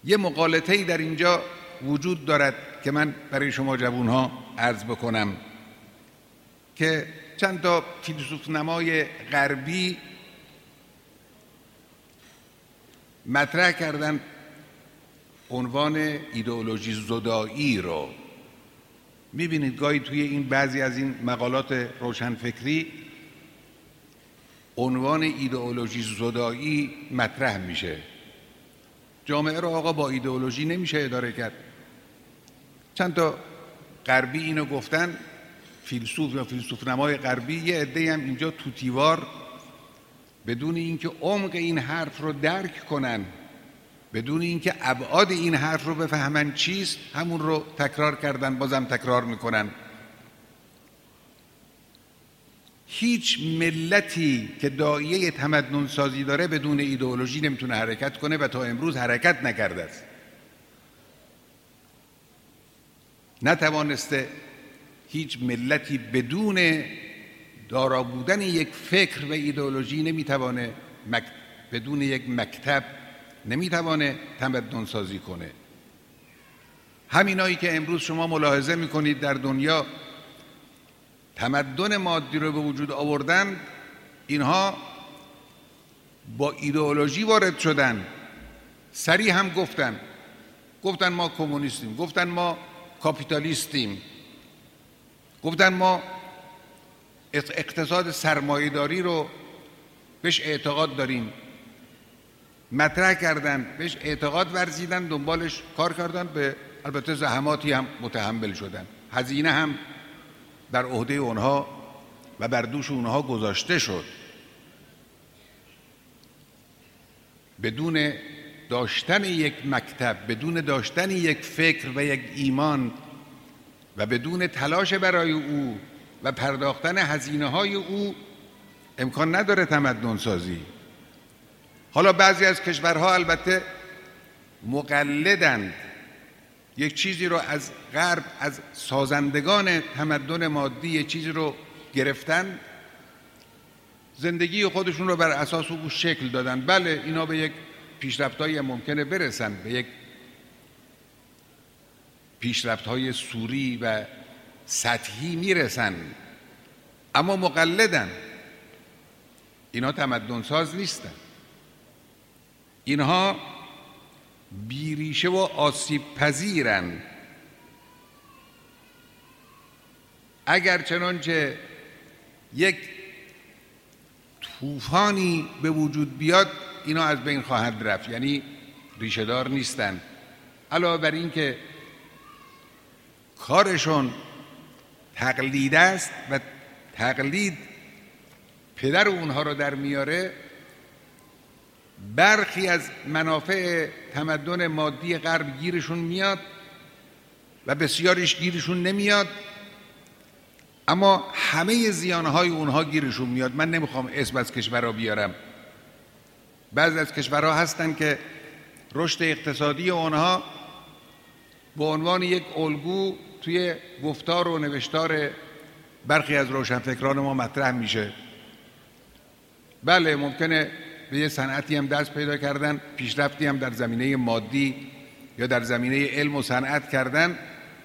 یه مغالطه‌ای در اینجا وجود دارد که من برای شما جوانها عرض بکنم که چند تا فیلسوف نمای غربی مطرح کردن عنوان ایدئولوژی زدایی رو. میبینید گاهی توی این بعضی از این مقالات روشنفکری عنوان ایدئولوژی زدایی مطرح میشه. جامعه رو آقا با ایدئولوژی نمیشه اداره کرد. چند تا غربی اینو گفتن، فیلسوف یا فیلسوف نمای غربی. یه عده‌ای هم اینجا توتیوار بدون اینکه عمق این حرف رو درک کنن، بدون اینکه ابعاد این حرف رو بفهمن چیست، همون رو تکرار کردن، بازم تکرار میکنن. هیچ ملتی که داعیه تمدن سازی داره بدون ایدئولوژی نمیتونه حرکت کنه و تا امروز حرکت نکرده است. نتوانسته هیچ ملتی بدون دارا بودن یک فکر و ایدئولوژی نمیتوانه بدون یک مکتب نمیتوانه تمدن سازی کنه. همینایی که امروز شما ملاحظه میکنید در دنیا تمدن مادی رو به وجود آوردن، اینها با ایدئولوژی وارد شدن. صریح هم گفتن ما کمونیستیم، گفتن ما کاپیتالیستیم، گفتن ما اقتصاد سرمایه‌داری رو بهش اعتقاد داریم. مطرح کردن، بهش اعتقاد ورزیدن، دنبالش کار کردن، به البته زحماتی هم متحمل شدن، هزینه هم بر عهده اونها و بر دوش اونها گذاشته شد. بدون داشتن یک مکتب، بدون داشتن یک فکر و یک ایمان و بدون تلاش برای او و پرداختن هزینه‌های او امکان نداره تمدن سازی. حالا بعضی از کشورها البته مقلدند، یک چیزی رو از غرب، از سازندگان تمدن مادی یک چیزی رو گرفتن، زندگی خودشون رو بر اساس او شکل دادن. بله اینا به یک پیشرفت‌هایی ممکنه برسن، به یک پیشرفت‌های سوری و سطحی میرسن، اما مقلدن. اینا تمدن ساز نیستن. اینها بیریشه و آسیب پذیرن. اگر چنانچه یک طوفانی به وجود بیاد اینا از بین خواهند رفت، یعنی ریشه دار نیستن. علاوه بر این که کارشون تقلید است و تقلید پدر اونها رو در میاره، برخی از منافع تمدن مادی غرب گیرشون میاد و بسیاریش گیرشون نمیاد، اما همه زیانهای اونها گیرشون میاد. من نمیخوام اسم از کشورها بیارم. بعضی از کشورها هستن که رشد اقتصادی اونها به عنوان یک الگو توی گفتار و نوشتار برخی از روشنفکران ما مطرح میشه. بله ممکنه به یه صنعتی هم دست پیدا کردن، پیشرفتی هم در زمینه مادی یا در زمینه علم و صنعت کردن،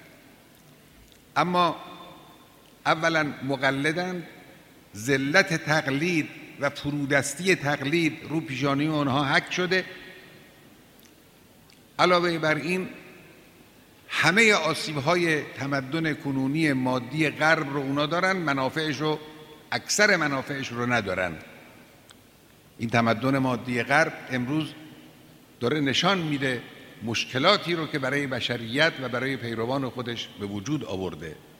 اما اولا مقلدن، ذلت تقلید و فرودستی تقلید رو پیشانی اونها حک شده. علاوه بر این همه آسیب‌های تمدن کنونی مادی غرب رو اونا دارن، منافعش رو، اکثر منافعش رو ندارن. این تمدن مادی غرب امروز داره نشان میده مشکلاتی رو که برای بشریت و برای پیروان خودش به وجود آورده.